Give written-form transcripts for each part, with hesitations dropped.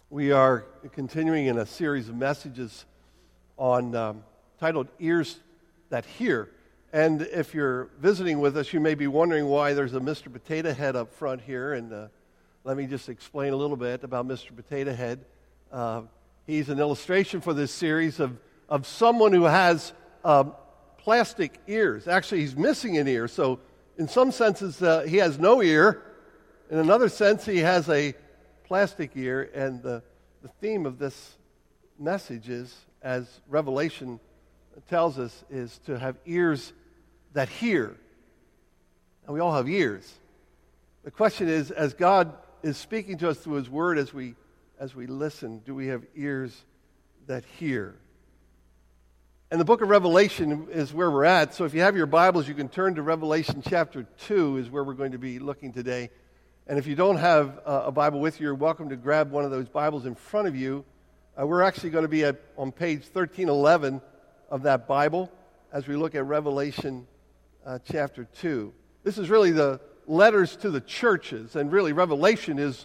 We are continuing in a series of messages on titled Ears That Hear. And if you're visiting with us, you may be wondering why there's a Mr. Potato Head up front here. And let me just explain a little bit about Mr. Potato Head. He's an illustration for this series of someone who has plastic ears. Actually, he's missing an ear. So in some senses, he has no ear. In another sense, he has a plastic ear, and the theme of this message is, as Revelation tells us, is to have ears that hear. And we all have ears. The question is, as God is speaking to us through His Word, as we listen, do we have ears that hear? And the book of Revelation is where we're at. So if you have your Bibles, you can turn to Revelation chapter 2 is where we're going to be looking today. And if you don't have a Bible with you, you're welcome to grab one of those Bibles in front of you. We're actually going to be on page 1311 of that Bible as we look at Revelation chapter 2. This is really the letters to the churches, and really Revelation is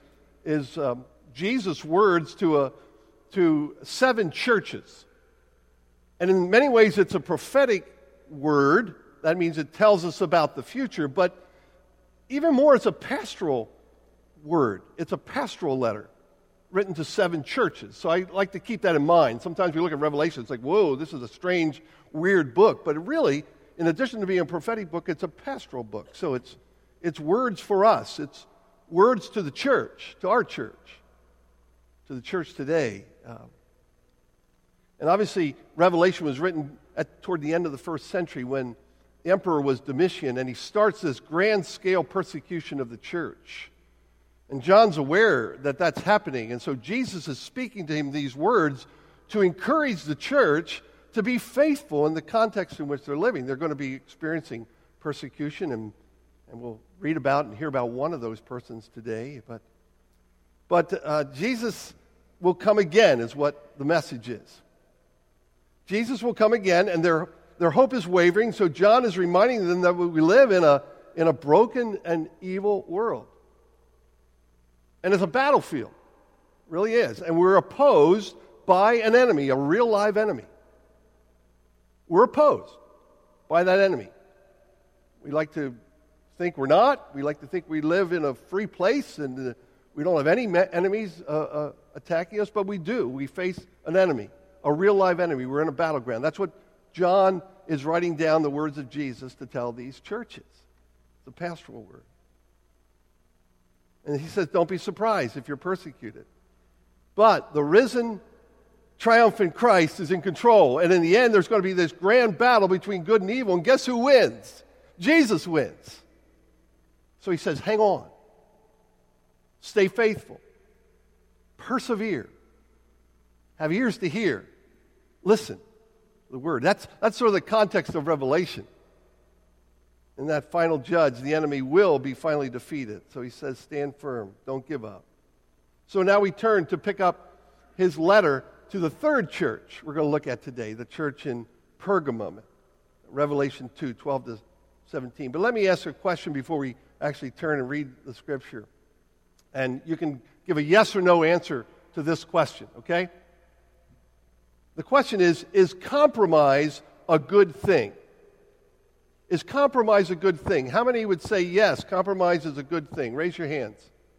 Jesus' words to 7 churches. And in many ways it's a prophetic word. That means it tells us about the future, but even more, it's a pastoral word. It's a pastoral letter written to 7 churches. So I like to keep that in mind. Sometimes we look at Revelation, it's like, whoa, this is a strange, weird book. But really, in addition to being a prophetic book, it's a pastoral book. So it's words for us. It's words to the church, to our church, to the church today. And obviously, Revelation was written toward the end of the first century when the emperor was Domitian, and he starts this grand-scale persecution of the church. And John's aware that that's happening, and so Jesus is speaking to him these words to encourage the church to be faithful in the context in which they're living. They're going to be experiencing persecution, and we'll read about and hear about one of those persons today. But Jesus will come again is what the message is. Jesus will come again, and their hope is wavering, so John is reminding them that we live in a broken and evil world. And it's a battlefield. It really is. And we're opposed by an enemy, a real live enemy. We're opposed by that enemy. We like to think we're not. We like to think we live in a free place and we don't have any enemies attacking us, but we do. We face an enemy, a real live enemy. We're in a battleground. That's what John is writing down the words of Jesus to tell these churches. It's a pastoral word. And he says, don't be surprised if you're persecuted. But the risen, triumphant Christ is in control. And in the end, there's going to be this grand battle between good and evil. And guess who wins? Jesus wins. So he says, hang on. Stay faithful. Persevere. Have ears to hear. Listen. The word. That's sort of the context of Revelation. In that final judge, the enemy will be finally defeated. So he says, stand firm. Don't give up. So now we turn to pick up his letter to the third church we're going to look at today, the church in Pergamum, Revelation 2, 12 to 17. But let me ask a question before we actually turn and read the scripture. And you can give a yes or no answer to this question, okay? The question is compromise a good thing? Is compromise a good thing? How many would say yes, compromise is a good thing? Raise your hands.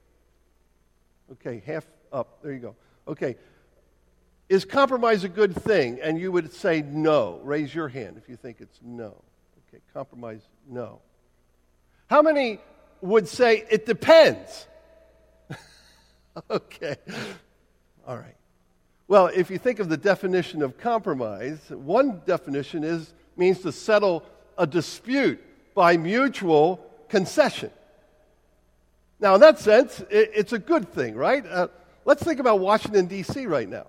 Okay, half up. There you go. Okay. Is compromise a good thing? And you would say no. Raise your hand if you think it's no. Okay, compromise, no. How many would say it depends? Okay. All right. Well, if you think of the definition of compromise, one definition means to settle a dispute by mutual concession. Now, in that sense, it's a good thing, right? Let's think about Washington, D.C. right now.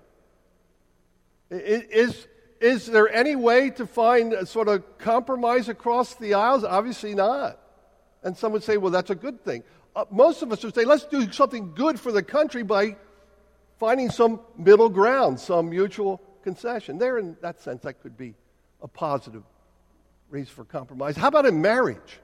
Is there any way to find a sort of compromise across the aisles? Obviously not. And some would say, well, that's a good thing. Most of us would say, let's do something good for the country by finding some middle ground, some mutual concession. There, in that sense, that could be a positive reason for compromise. How about in marriage?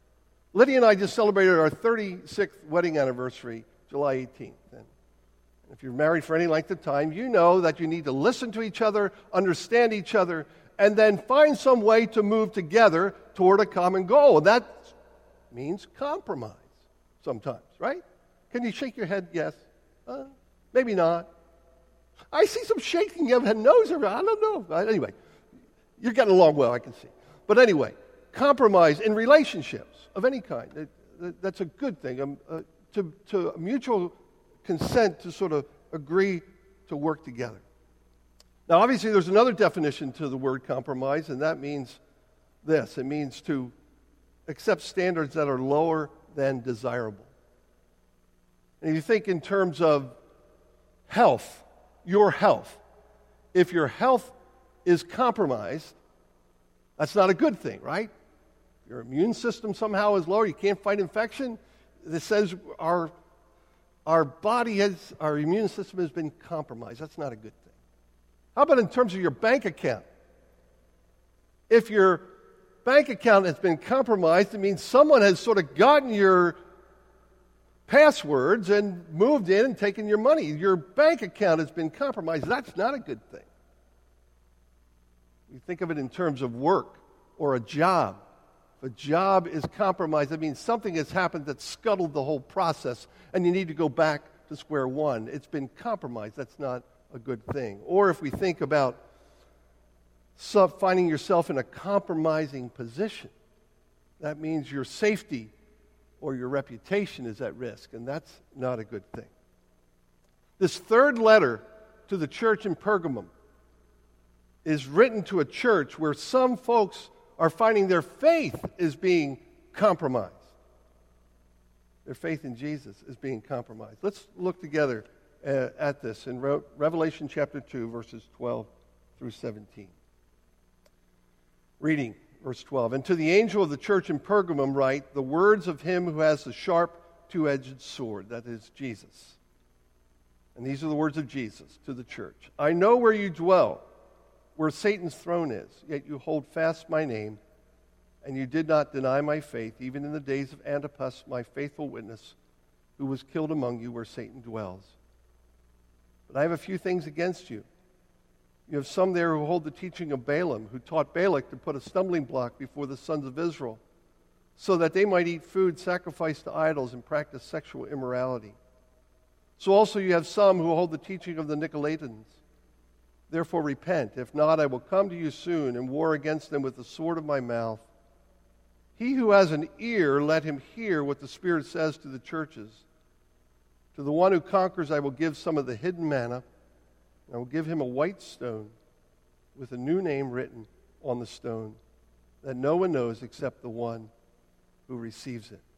Lydia and I just celebrated our 36th wedding anniversary, July 18th. And If you're married for any length of time, you know that you need to listen to each other, understand each other, and then find some way to move together toward a common goal. And that means compromise sometimes, right? Can you shake your head? Yes. Maybe not. I see some shaking. You have a nose around. I don't know. Anyway, you're getting along well, I can see. But anyway, compromise in relationships of any kind. That's a good thing. To mutual consent to sort of agree to work together. Now, obviously, there's another definition to the word compromise, and that means this. It means to accept standards that are lower than desirable. And you think in terms of health, your health. If your health is compromised, that's not a good thing, right? Your immune system somehow is lower, you can't fight infection. This says our immune system has been compromised. That's not a good thing. How about in terms of your bank account? If your bank account has been compromised, it means someone has sort of gotten your passwords and moved in and taken your money. Your bank account has been compromised. That's not a good thing. You think of it in terms of work or a job. If a job is compromised, that means something has happened that scuttled the whole process, and you need to go back to square one. It's been compromised. That's not a good thing. Or if we think about finding yourself in a compromising position, that means your safety or your reputation is at risk, and that's not a good thing. This third letter to the church in Pergamum is written to a church where some folks are finding their faith is being compromised. Their faith in Jesus is being compromised. Let's look together at this in Revelation chapter 2, verses 12 through 17. Reading verse 12. And to the angel of the church in Pergamum write the words of him who has the sharp two-edged sword, that is Jesus. And these are the words of Jesus to the church. I know where you dwell, where Satan's throne is, yet you hold fast my name, and you did not deny my faith, even in the days of Antipas, my faithful witness, who was killed among you where Satan dwells. But I have a few things against you. You have some there who hold the teaching of Balaam, who taught Balak to put a stumbling block before the sons of Israel, so that they might eat food sacrificed to idols and practice sexual immorality. So also you have some who hold the teaching of the Nicolaitans. Therefore repent. If not, I will come to you soon and war against them with the sword of my mouth. He who has an ear, let him hear what the Spirit says to the churches. To the one who conquers, I will give some of the hidden manna. I will give him a white stone with a new name written on the stone that no one knows except the one who receives it.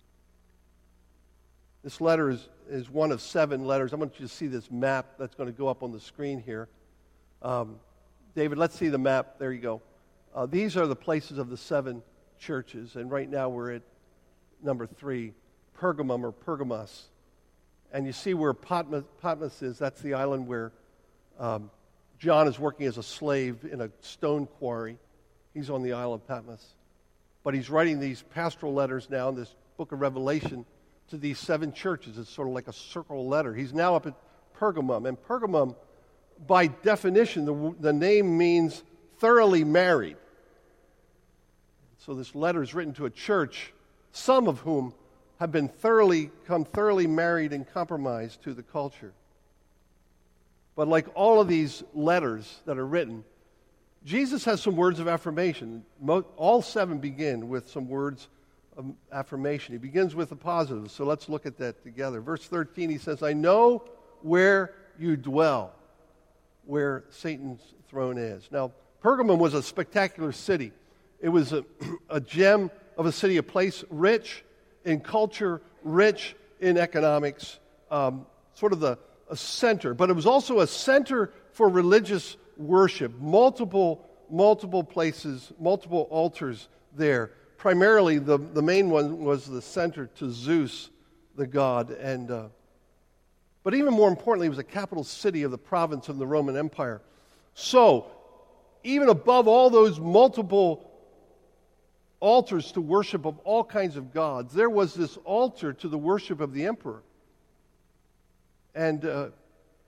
This letter is one of 7 letters. I want you to see this map that's going to go up on the screen here. David, let's see the map. There you go. These are the places of the 7 churches, and right now we're at number 3, Pergamum or Pergamos. And you see where Patmos is. That's the island where John is working as a slave in a stone quarry. He's on the Isle of Patmos. But he's writing these pastoral letters now in this book of Revelation to these 7 churches. It's sort of like a circle letter. He's now up at Pergamum. And Pergamum, by definition, the name means thoroughly married. So this letter is written to a church, some of whom have been thoroughly married and compromised to the culture. But like all of these letters that are written, Jesus has some words of affirmation. All 7 begin with some words of affirmation. He begins with the positive, so let's look at that together. Verse 13, he says, I know where you dwell, where Satan's throne is. Now, Pergamum was a spectacular city. It was a gem of a city, a place rich in culture, rich in economics, sort of a center. But it was also a center for religious worship. Multiple places, multiple altars there. Primarily, the main one was the center to Zeus, the god. But even more importantly, it was a capital city of the province of the Roman Empire. So, even above all those multiple altars to worship of all kinds of gods, there was this altar to the worship of the emperor. And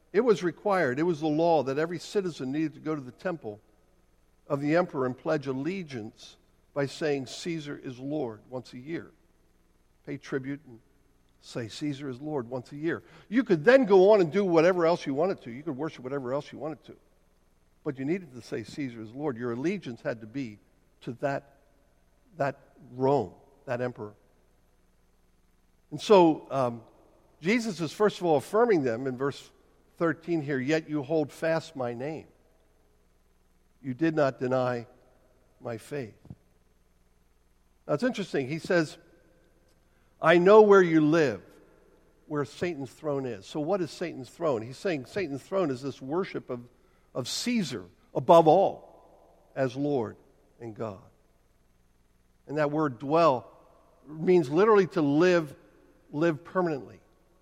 It was required, it was the law that every citizen needed to go to the temple of the emperor and pledge allegiance by saying Caesar is Lord once a year. Pay tribute and say Caesar is Lord once a year. You could then go on and do whatever else you wanted to. You could worship whatever else you wanted to. But you needed to say Caesar is Lord. Your allegiance had to be to that Rome, that emperor. And so Jesus is first of all affirming them in verse 13 here, yet you hold fast my name. You did not deny my faith. Now it's interesting. He says, I know where you live, where Satan's throne is. So what is Satan's throne? He's saying Satan's throne is this worship of Caesar above all as Lord and God. And that word dwell means literally to live permanently.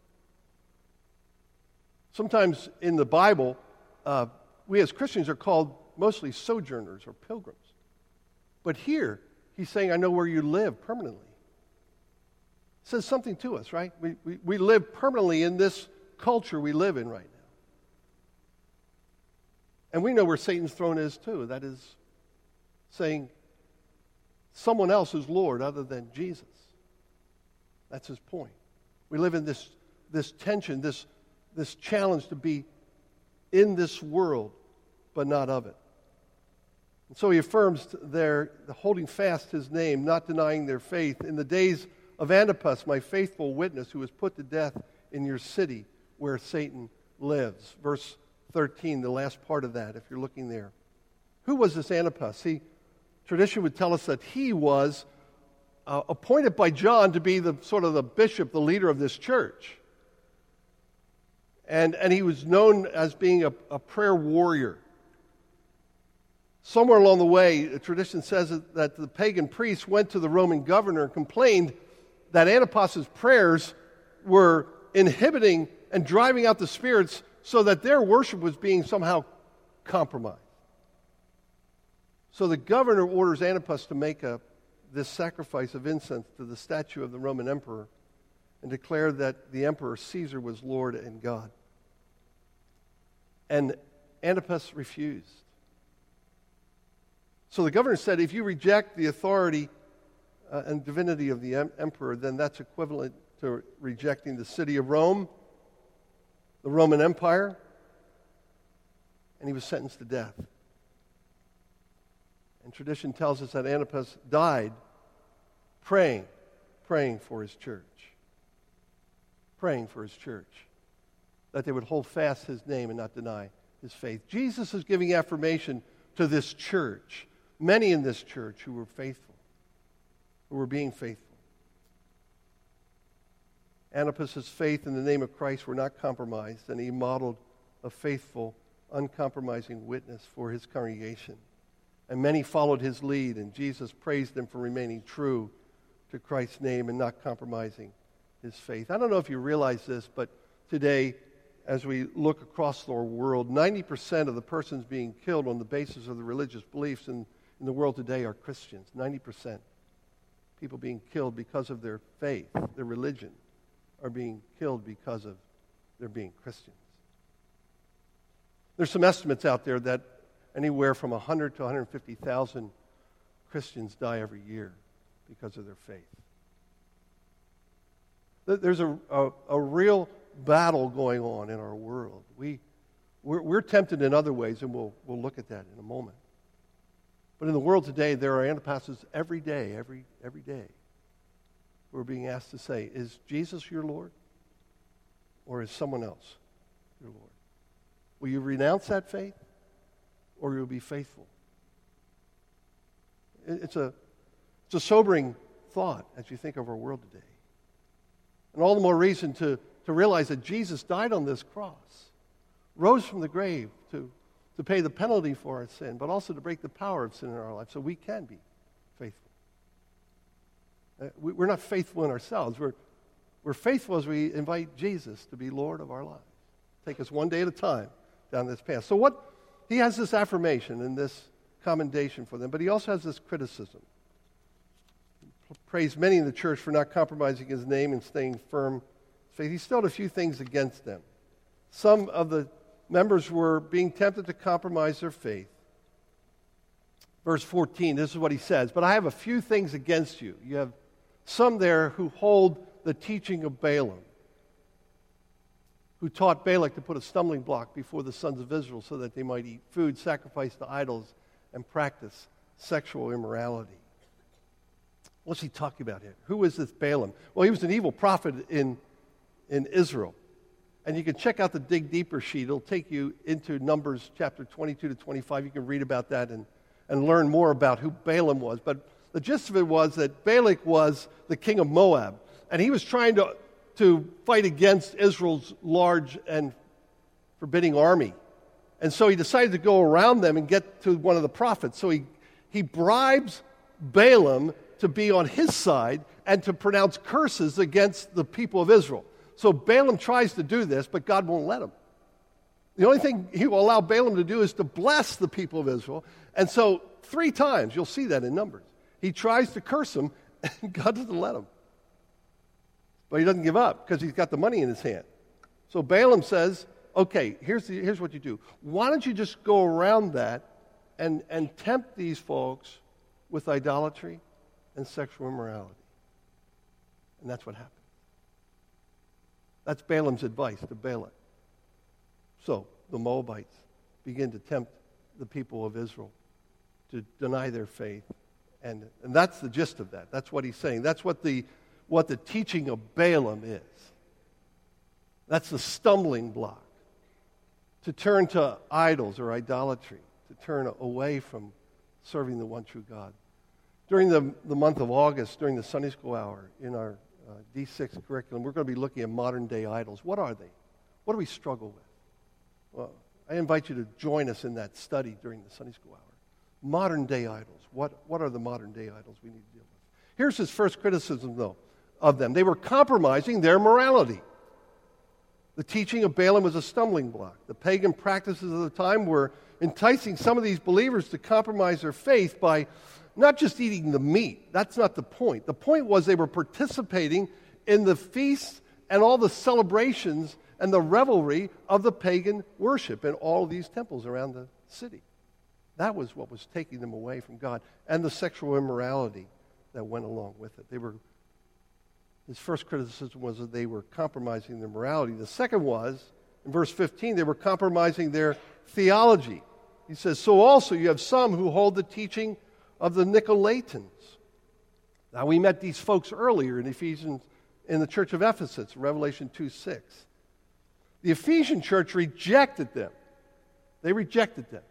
Sometimes in the Bible, we as Christians are called mostly sojourners or pilgrims. But here, he's saying, I know where you live permanently. It says something to us, right? We live permanently in this culture we live in right now. And we know where Satan's throne is too. That is saying someone else is Lord other than Jesus. That's his point. We live in this tension, this challenge to be in this world, but not of it. And so he affirms their holding fast his name, not denying their faith. In the days of Antipas, my faithful witness, who was put to death in your city where Satan lives. Verse 13, the last part of that, if you're looking there. Who was this Antipas? See, tradition would tell us that he was appointed by John to be the sort of the bishop, the leader of this church. And he was known as being a prayer warrior. Somewhere along the way, the tradition says that the pagan priests went to the Roman governor and complained that Antipas's prayers were inhibiting and driving out the spirits so that their worship was being somehow compromised. So the governor orders Antipas to make this sacrifice of incense to the statue of the Roman emperor and declare that the emperor Caesar was Lord and God. And Antipas refused. So the governor said, if you reject the authority and divinity of the emperor, then that's equivalent to rejecting the city of Rome, the Roman Empire, and he was sentenced to death. And tradition tells us that Antipas died praying for his church. Praying for his church. That they would hold fast his name and not deny his faith. Jesus is giving affirmation to this church. Many in this church who were faithful, who were being faithful. Antipas's faith in the name of Christ were not compromised, and he modeled a faithful, uncompromising witness for his congregation. And many followed his lead, and Jesus praised them for remaining true to Christ's name and not compromising his faith. I don't know if you realize this, but today, as we look across our world, 90% of the persons being killed on the basis of the religious beliefs in the world today are Christians. 90%. People being killed because of their faith, their religion, are being killed because of their being Christians. There's some estimates out there that anywhere from 100 to 150,000 Christians die every year because of their faith. There's a real battle going on in our world. We're tempted in other ways, and we'll look at that in a moment. But in the world today, there are Antipases every day, every day, who are being asked to say, is Jesus your Lord? Or is someone else your Lord? Will you renounce that faith? Or you'll be faithful? It's a sobering thought as you think of our world today. And all the more reason to realize that Jesus died on this cross, rose from the grave to pay the penalty for our sin, but also to break the power of sin in our life so we can be faithful. We're not faithful in ourselves. We're faithful as we invite Jesus to be Lord of our lives. Take us one day at a time down this path. So he has this affirmation and this commendation for them, but he also has this criticism. He praised many in the church for not compromising his name and staying firm. So he still had a few things against them. some of the members were being tempted to compromise their faith. Verse 14, this is what he says, "But I have a few things against you. You have some there who hold the teaching of Balaam, who taught Balak to put a stumbling block before the sons of Israel so that they might eat food sacrificed to idols and practice sexual immorality." What's he talking about here? Who is this Balaam? Well, he was an evil prophet in Israel. And you can check out the Dig Deeper sheet. It'll take you into Numbers chapter 22 to 25. You can read about that and learn more about who Balaam was. But the gist of it was that Balak was the king of Moab. And he was trying to fight against Israel's large and forbidding army. And so he decided to go around them and get to one of the prophets. So he bribes Balaam to be on his side and to pronounce curses against the people of Israel. So Balaam tries to do this, but God won't let him. The only thing he will allow Balaam to do is to bless the people of Israel. And so 3 times, you'll see that in Numbers, he tries to curse them, and God doesn't let him. But he doesn't give up because he's got the money in his hand. So Balaam says, okay, here's what you do. Why don't you just go around that and tempt these folks with idolatry and sexual immorality? And that's what happened. That's Balaam's advice to Balak. So the Moabites begin to tempt the people of Israel to deny their faith. And that's the gist of that. That's what he's saying. That's what the teaching of Balaam is. That's the stumbling block. To turn to idols or idolatry. To turn away from serving the one true God. During the month of August, during the Sunday School hour in our D6 curriculum, we're going to be looking at modern-day idols. What are they? What do we struggle with? Well, I invite you to join us in that study during the Sunday School hour. Modern-day idols. What are the modern-day idols we need to deal with? Here's his first criticism, though, of them. They were compromising their morality. The teaching of Balaam was a stumbling block. The pagan practices of the time were enticing some of these believers to compromise their faith by not just eating the meat. That's not the point. The point was they were participating in the feasts and all the celebrations and the revelry of the pagan worship in all of these temples around the city. That was what was taking them away from God, and the sexual immorality that went along with it. His first criticism was that they were compromising their morality. The second was, in verse 15, they were compromising their theology. He says, "So also you have some who hold the teaching of the Nicolaitans." Now, we met these folks earlier in Ephesians, in the church of Ephesus, Revelation 2:6. The Ephesian church rejected them. They rejected them.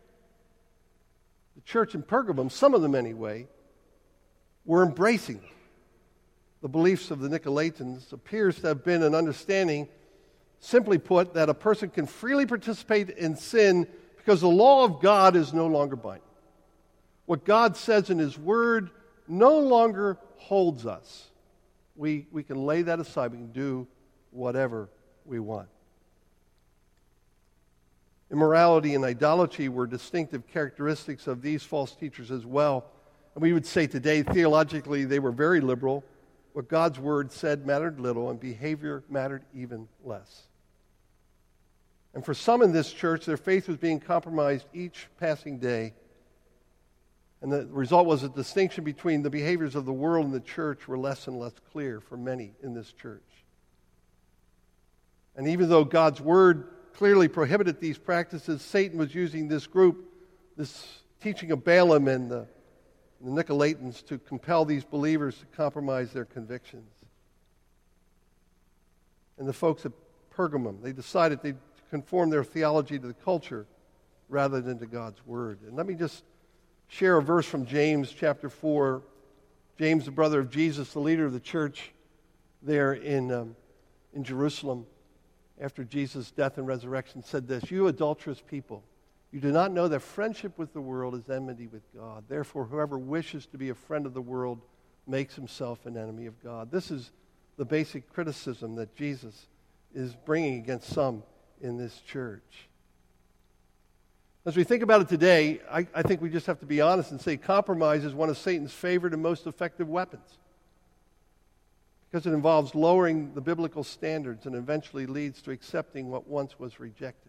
The church in Pergamum, some of them anyway, were embracing them. The beliefs of the Nicolaitans appears to have been an understanding, simply put, that a person can freely participate in sin because the law of God is no longer binding. What God says in His Word no longer holds us. We can lay that aside. We can do whatever we want. Immorality and idolatry were distinctive characteristics of these false teachers as well. And we would say today, theologically, they were very liberal. What God's Word said mattered little, and behavior mattered even less. And for some in this church, their faith was being compromised each passing day. And the result was a distinction between the behaviors of the world and the church were less and less clear for many in this church. And even though God's Word clearly prohibited these practices, Satan was using this group, this teaching of Balaam and the Nicolaitans, to compel these believers to compromise their convictions. And the folks at Pergamum, they decided they'd conform their theology to the culture rather than to God's Word. And let me just share a verse from James chapter 4. James, the brother of Jesus, the leader of the church there in Jerusalem, after Jesus' death and resurrection, said this: "You adulterous people, you do not know that friendship with the world is enmity with God. Therefore, whoever wishes to be a friend of the world makes himself an enemy of God." This is the basic criticism that Jesus is bringing against some in this church. As we think about it today, I think we just have to be honest and say compromise is one of Satan's favorite and most effective weapons. because it involves lowering the biblical standards and eventually leads to accepting what once was rejected.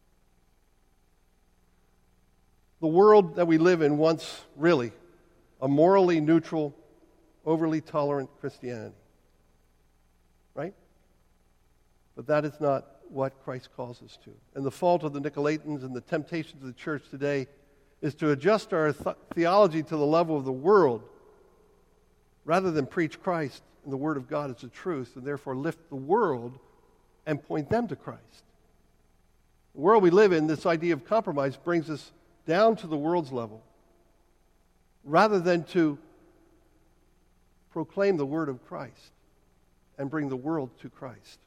The world that we live in wants, really, a morally neutral, overly tolerant Christianity. Right? But that is not what Christ calls us to. And the fault of the Nicolaitans and the temptations of the church today is to adjust our theology to the level of the world rather than preach Christ and the Word of God as the truth, and therefore lift the world and point them to Christ. The world we live in, this idea of compromise brings us down to the world's level rather than to proclaim the Word of Christ and bring the world to Christ.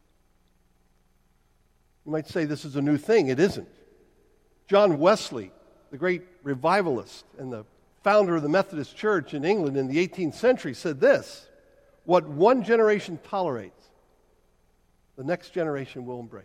You might say this is a new thing. It isn't. John Wesley, the great revivalist and the founder of the Methodist Church in England in the 18th century, said this: what one generation tolerates, the next generation will embrace.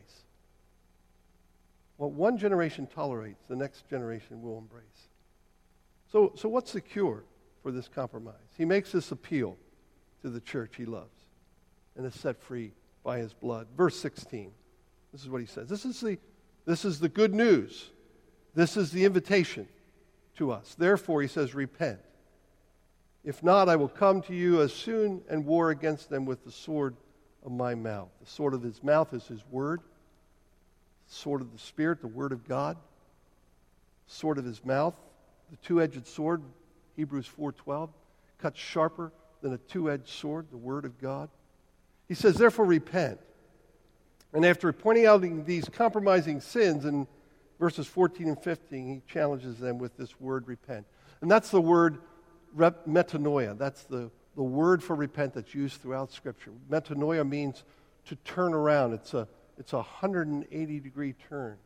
What one generation tolerates, the next generation will embrace. So what's the cure for this compromise? He makes this appeal to the church he loves and is set free by his blood. Verse 16, this is what he says. This is the good news. This is the invitation to us. Therefore, he says, repent. If not, I will come to you as soon and war against them with the sword of my mouth. The sword of his mouth is his word. The sword of the Spirit, the word of God. The sword of his mouth, the two-edged sword, Hebrews 4:12, cuts sharper than a two-edged sword, the word of God. He says, therefore, repent. And after pointing out these compromising sins in verses 14 and 15, he challenges them with this word, repent. And that's the word metanoia. That's the word for repent that's used throughout Scripture. Metanoia means to turn around. It's a 180-degree turn.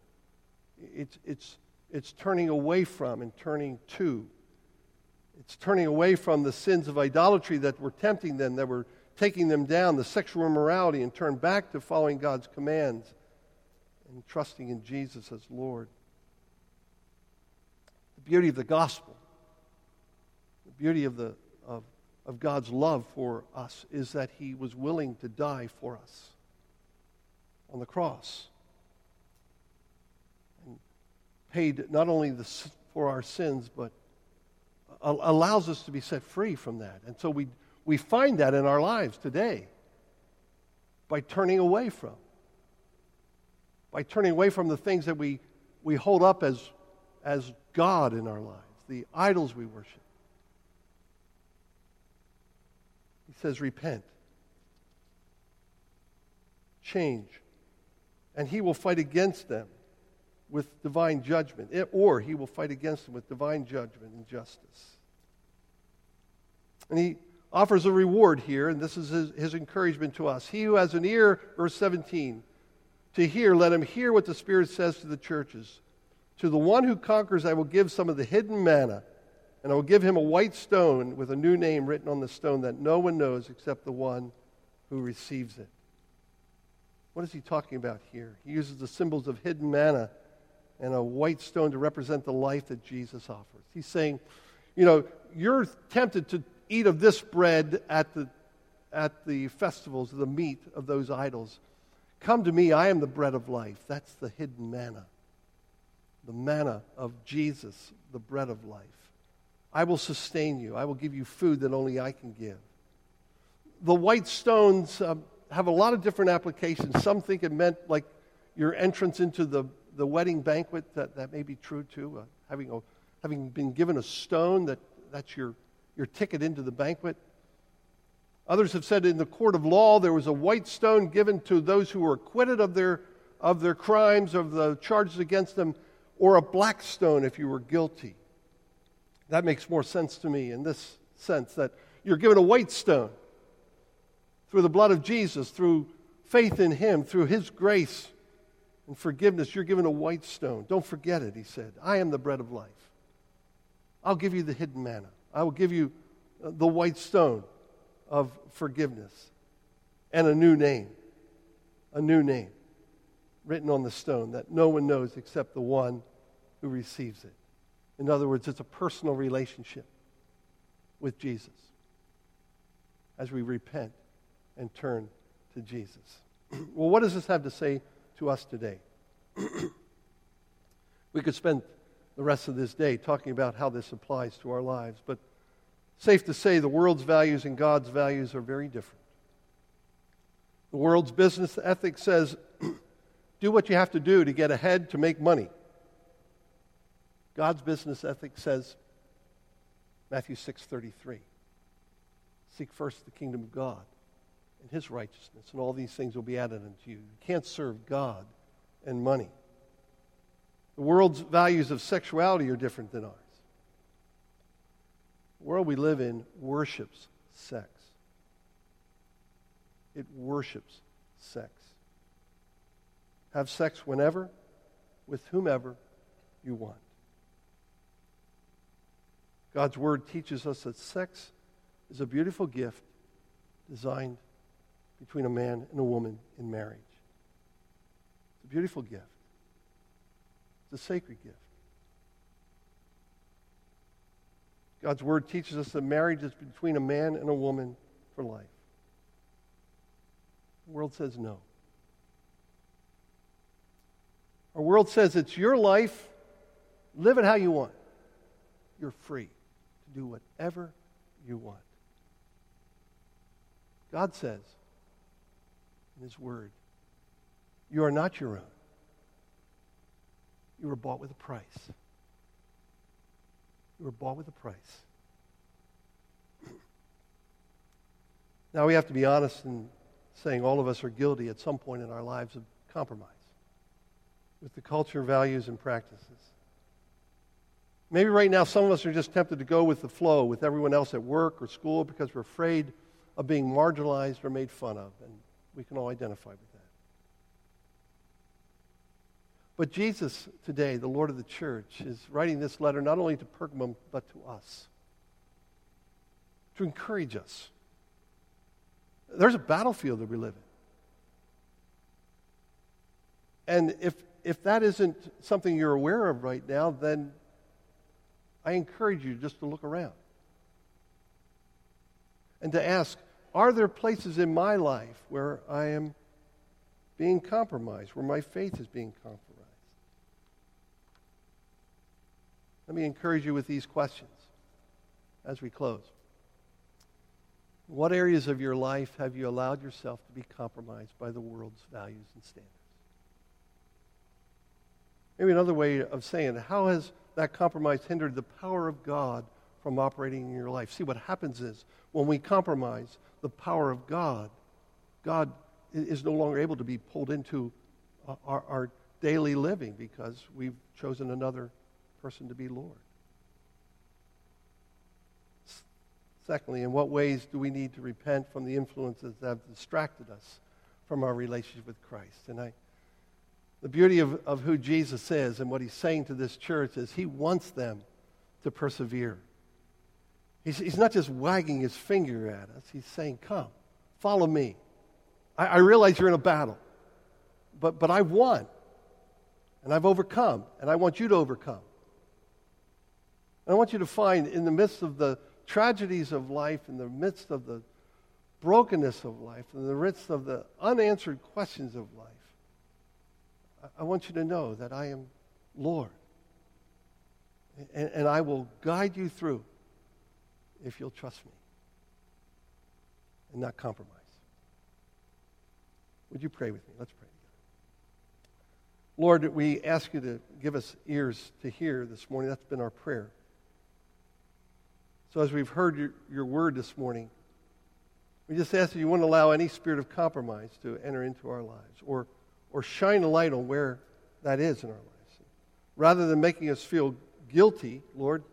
It's turning away from and turning to. It's turning away from the sins of idolatry that were tempting them, that were taking them down, the sexual immorality, and turn back to following God's commands and trusting in Jesus as Lord. The beauty of the gospel, the beauty of God's love for us is that he was willing to die for us on the cross and paid not only for our sins, but allows us to be set free from that. And so we find that in our lives today by turning away from. By turning away from the things that we hold up as God in our lives, the idols we worship. He says, repent. Change. And he will fight against them with divine judgment. Or he will fight against them with divine judgment and justice. And he offers a reward here, and this is his encouragement to us. He who has an ear, verse 17, to hear, let him hear what the Spirit says to the churches. To the one who conquers, I will give some of the hidden manna, and I will give him a white stone with a new name written on the stone that no one knows except the one who receives it. What is he talking about here? He uses the symbols of hidden manna and a white stone to represent the life that Jesus offers. He's saying, you're tempted to eat of this bread at the festivals, the meat of those idols. Come to me, I am the bread of life. That's the hidden manna. The manna of Jesus, the bread of life. I will sustain you. I will give you food that only I can give. The white stones have a lot of different applications. Some think it meant like your entrance into the wedding banquet. That may be true too. Having been given a stone, that's your ticket into the banquet. Others have said in the court of law there was a white stone given to those who were acquitted of their crimes, of the charges against them, or a black stone if you were guilty. That makes more sense to me in this sense, that you're given a white stone through the blood of Jesus, through faith in him, through his grace and forgiveness. You're given a white stone. Don't forget it, he said. I am the bread of life. I'll give you the hidden manna. I will give you the white stone of forgiveness and a new name written on the stone that no one knows except the one who receives it. In other words, it's a personal relationship with Jesus as we repent and turn to Jesus. Well, what does this have to say to us today? We could spend the rest of this day talking about how this applies to our lives, but safe to say the world's values and God's values are very different. The world's business ethic says, do what you have to do to get ahead, to make money. God's business ethic says, Matthew 6:33, seek first the kingdom of God and his righteousness, and all these things will be added unto you. You can't serve God and money. The world's values of sexuality are different than ours. The world we live in worships sex. It worships sex. Have sex whenever, with whomever you want. God's Word teaches us that sex is a beautiful gift designed between a man and a woman in marriage. It's a beautiful gift. It's a sacred gift. God's Word teaches us that marriage is between a man and a woman for life. The world says no. Our world says it's your life, live it how you want. You're free to do whatever you want. God says in His Word, you are not your own. You were bought with a price. You were bought with a price. Now we have to be honest in saying all of us are guilty at some point in our lives of compromise with the culture, values, and practices. Maybe right now some of us are just tempted to go with the flow with everyone else at work or school because we're afraid of being marginalized or made fun of, and we can all identify with that. But Jesus today, the Lord of the church, is writing this letter not only to Pergamum, but to us, to encourage us. There's a battlefield that we live in. And if that isn't something you're aware of right now, then I encourage you just to look around and to ask, are there places in my life where I am being compromised, where my faith is being compromised? Let me encourage you with these questions as we close. What areas of your life have you allowed yourself to be compromised by the world's values and standards? Maybe another way of saying it, how has that compromise hindered the power of God from operating in your life? See, what happens is when we compromise the power of God, God is no longer able to be pulled into our daily living because we've chosen another person to be Lord. Secondly, in what ways do we need to repent from the influences that have distracted us from our relationship with Christ? And the beauty of who Jesus is and what he's saying to this church is he wants them to persevere. He's not just wagging his finger at us. He's saying, come, follow me. I realize you're in a battle, but I've won, and I've overcome, and I want you to overcome. And I want you to find in the midst of the tragedies of life, in the midst of the brokenness of life, in the midst of the unanswered questions of life, I want you to know that I am Lord. And I will guide you through if you'll trust me and not compromise. Would you pray with me? Let's pray together. Lord, we ask you to give us ears to hear this morning. That's been our prayer. So as we've heard your word this morning, we just ask that you wouldn't allow any spirit of compromise to enter into our lives or shine a light on where that is in our lives. Rather than making us feel guilty, Lord,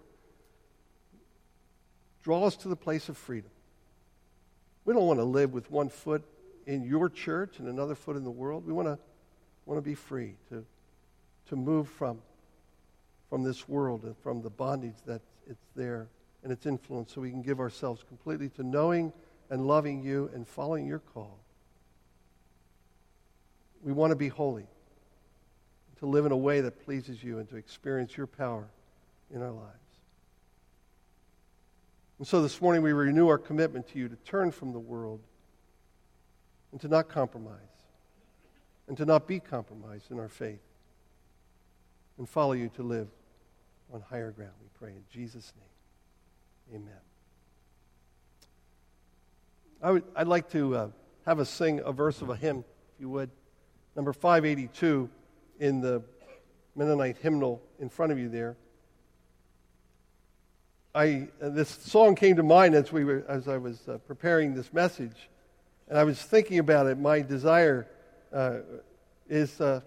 draw us to the place of freedom. We don't want to live with one foot in your church and another foot in the world. We want to be free to move from this world and from the bondage that it's there and its influence, so we can give ourselves completely to knowing and loving you and following your call. We want to be holy, to live in a way that pleases you and to experience your power in our lives. And so this morning we renew our commitment to you to turn from the world and to not compromise, and to not be compromised in our faith, and follow you to live on higher ground, we pray in Jesus' name. Amen. I'd like to have us sing a verse of a hymn, if you would. Number 582 in the Mennonite hymnal in front of you there. This song came to mind as I was preparing this message, and I was thinking about it. My desire is to